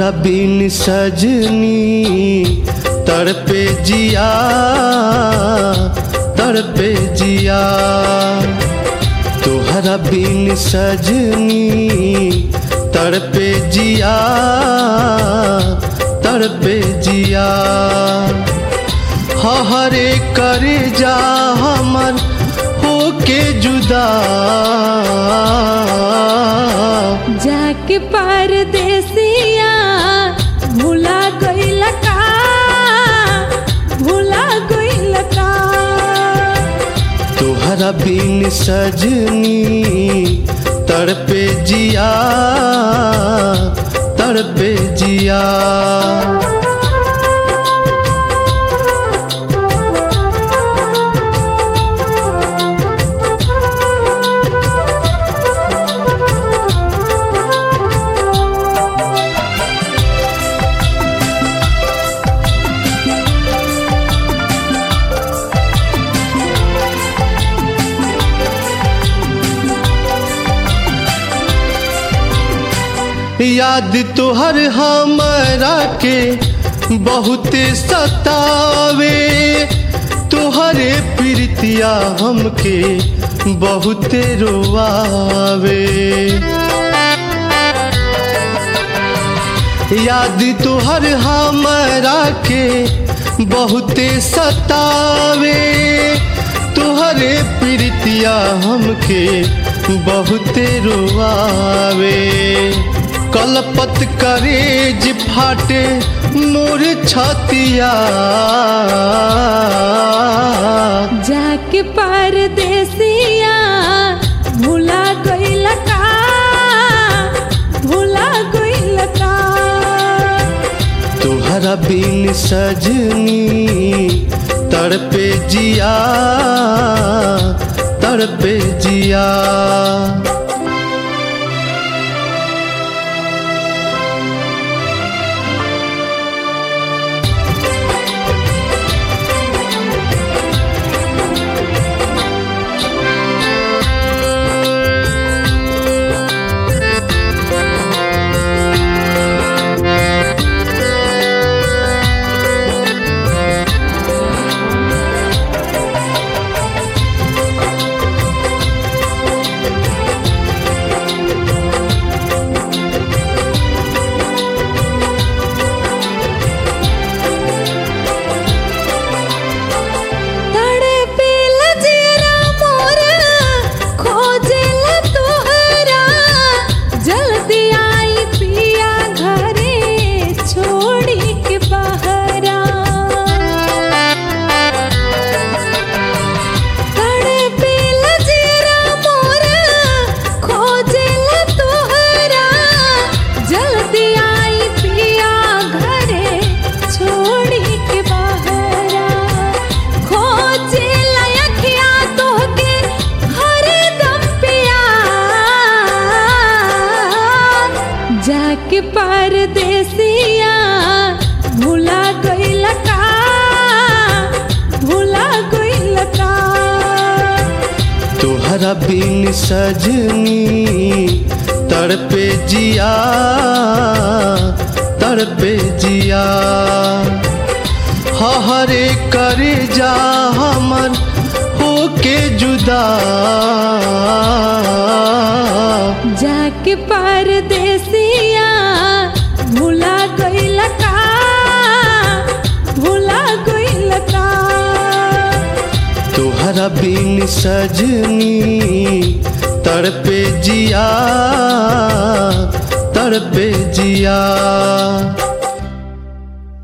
तोहरा बिन सजनी तड़पे जिया तड़पे जिया। तोहरा बिन सजनी तड़पे जिया तड़पे जिया। हरे करे जा हमर होके जुदा जाके परदेसिया भुला गइल का भुला गइल का। तोहरा बिन सजनी तड़पे जिया तड़पे जिया। याद तोहर हमरा के बहुत सतावे। तोहरे प्रीतिया हमके बहुत रोवावे। याद तोहर हमरा के बहुत सतावे। तोहरे प्रीतिया हमके बहुत रोवावे। कलपत करेज फाटे मोर छतिया जाके परदेसिया भुला गइल का भुला गइल का। तोहरा बिन सजनी तड़पे जिया तड़पे जिया। जाके परदेसिया भुला गइल का भुला गइल का। तोहरा बिन सजनी तड़पे जिया तड़पे जिया। हरे करे जा हमर होके जुदा जाके परदेसिया भुला गइल का भुला गइल का। तोहरा बिन सजनी तड़पे जिया तड़पे जिया।